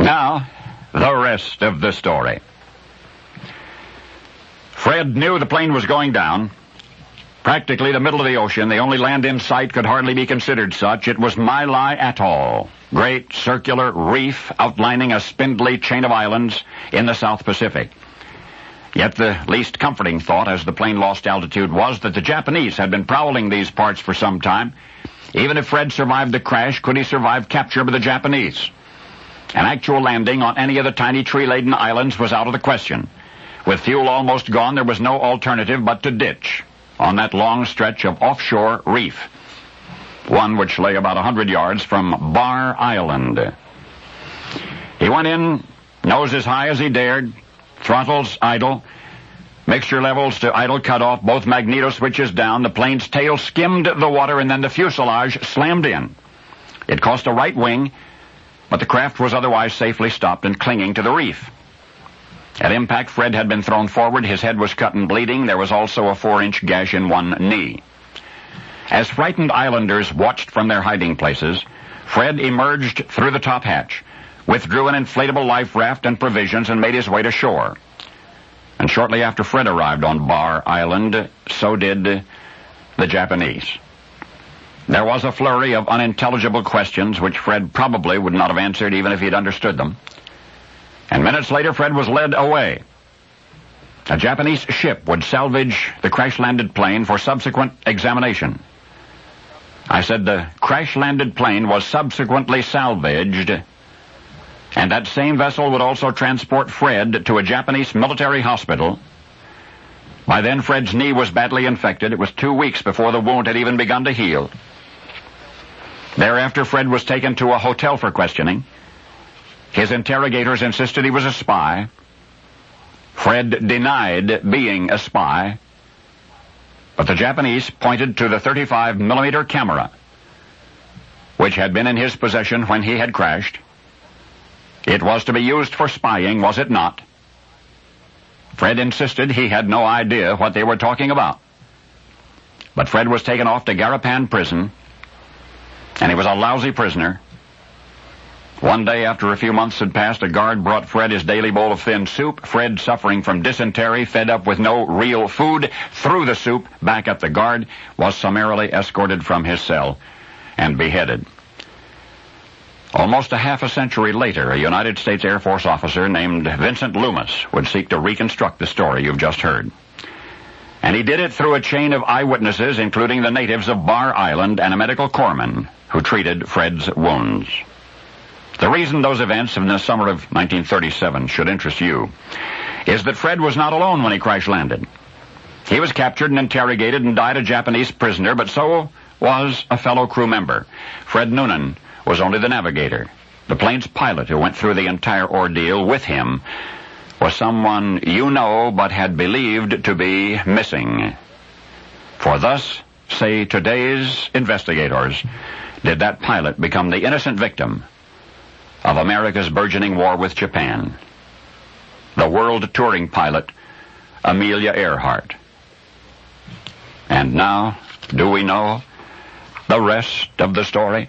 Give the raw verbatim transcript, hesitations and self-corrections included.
Now, the rest of the story. Fred knew the plane was going down. Practically the middle of the ocean, the only land in sight could hardly be considered such. It was My Lai Atoll, great circular reef outlining a spindly chain of islands in the South Pacific. Yet the least comforting thought as the plane lost altitude was that the Japanese had been prowling these parts for some time. Even if Fred survived the crash, could he survive capture by the Japanese? An actual landing on any of the tiny tree-laden islands was out of the question. With fuel almost gone, there was no alternative but to ditch on that long stretch of offshore reef, one which lay about a hundred yards from Bar Island. He went in, nose as high as he dared, throttles idle, mixture levels to idle cutoff, both magneto switches down. The plane's tail skimmed the water, and then the fuselage slammed in. It cost a right wing, but the craft was otherwise safely stopped and clinging to the reef. At impact, Fred had been thrown forward. His head was cut and bleeding. There was also a four-inch gash in one knee. As frightened islanders watched from their hiding places, Fred emerged through the top hatch, withdrew an inflatable life raft and provisions, and made his way to shore. And shortly after Fred arrived on Bar Island, so did the Japanese. There was a flurry of unintelligible questions which Fred probably would not have answered even if he'd understood them. And minutes later, Fred was led away. A Japanese ship would salvage the crash-landed plane for subsequent examination. I said the crash-landed plane was subsequently salvaged, and that same vessel would also transport Fred to a Japanese military hospital. By then, Fred's knee was badly infected. It was two weeks before the wound had even begun to heal. Thereafter, Fred was taken to a hotel for questioning. His interrogators insisted he was a spy. Fred denied being a spy, but the Japanese pointed to the thirty-five millimeter camera, which had been in his possession when he had crashed. It was to be used for spying, was it not? Fred insisted he had no idea what they were talking about. But Fred was taken off to Garapan prison, and he was a lousy prisoner. One day, after a few months had passed, a guard brought Fred his daily bowl of thin soup. Fred, suffering from dysentery, fed up with no real food, threw the soup back at the guard, was summarily escorted from his cell, and beheaded. Almost a half a century later, a United States Air Force officer named Vincent Loomis would seek to reconstruct the story you've just heard. And he did it through a chain of eyewitnesses, including the natives of Bar Island and a medical corpsman who treated Fred's wounds. The reason those events in the summer of nineteen thirty-seven should interest you is that Fred was not alone when he crash-landed. He was captured and interrogated and died a Japanese prisoner, but so was a fellow crew member. Fred Noonan was only the navigator. The plane's pilot, who went through the entire ordeal with him, was someone you know but had believed to be missing. For thus, say today's investigators, did that pilot become the innocent victim of America's burgeoning war with Japan. The world touring pilot, Amelia Earhart. And now, do we know the rest of the story?